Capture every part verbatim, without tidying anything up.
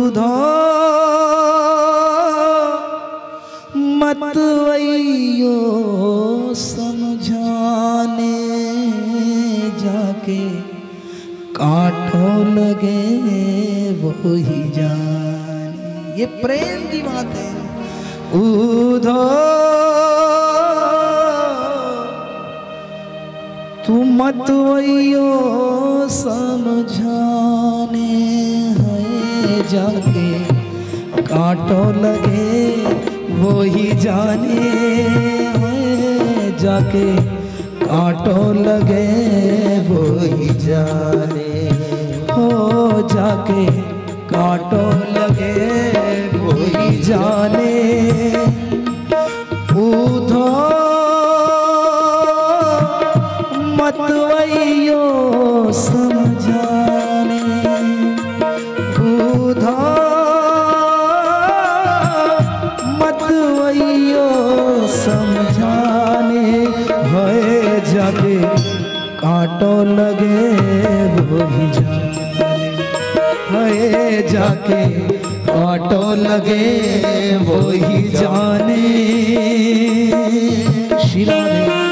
उधो मतवैयो समझाने जाके कांटो लगे वो ही जाने। ये प्रेम की बात है। उधो तू मतवैयो समझाने है जाके कांटो लगे वो ही जाने है जाके कांटो लगे वो ही जाने हो जाके कांटो लगे वो ही जाने। उधो मतवैयो समझाने उधो मतवैयो समझाने है जाके कांटो लगे वो ही जाने है जाके कांटो लगे वो ही जाने। शिला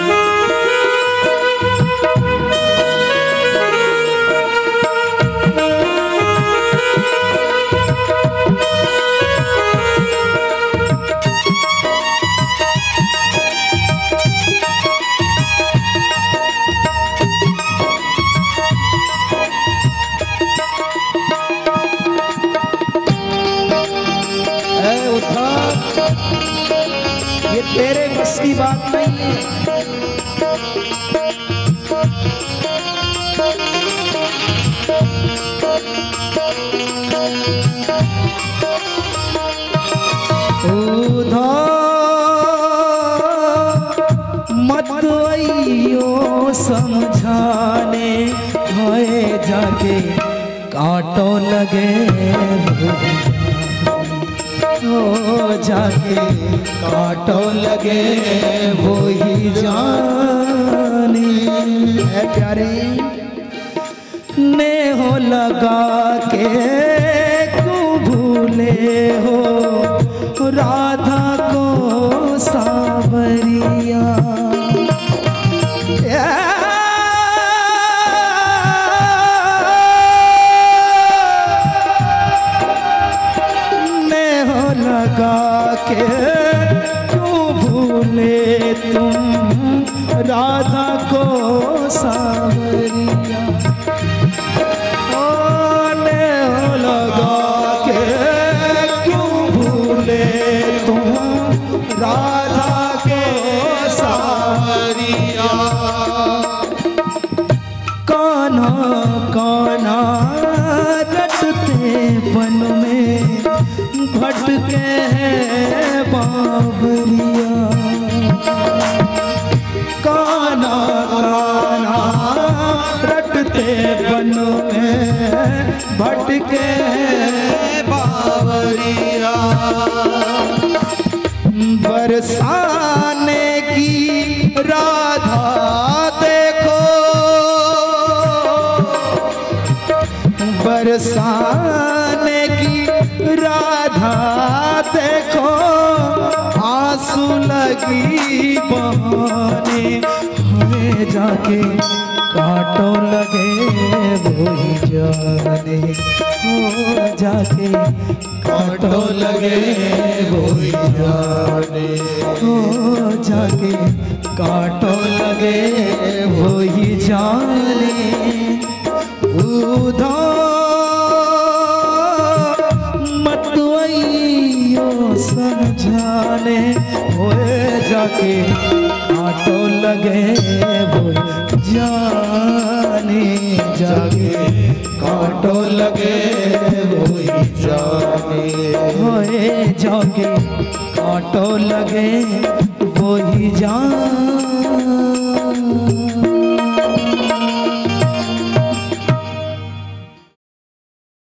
ये तेरे बस की बात नहीं है। उधो मतवैयो समझाने होए जाके कांटो लगे हो जाके कांटो लगे वो ही जाने। है प्यारे ने हो लगा के क्यों भूले हो राधा को सावरिया। लगा के क्यों भूले तुम राधा को सावरिया। ने लगा के क्यों भूले तुम राधा को सावरिया। कान्हा कान्हा रटते बन में भटके हैं बाबरिया। कान्हा कान्हा रटते बन में भटके हैं बाबरिया। बरसाने की राधा देखो बरसाने की राधा देखो आंसू लगी बहाने हमें जाके कांटो लगे वो ही जाने। हो जाके कांटो लगे वो ही जाने हो जाके कांटो लगे वो ही जाने। उधो मतवैयो समझाने होए जाके कांटो लगे वो जाने जाके कांटो लगे वो जाने होए जाके कांटो लगे वो ही जाने।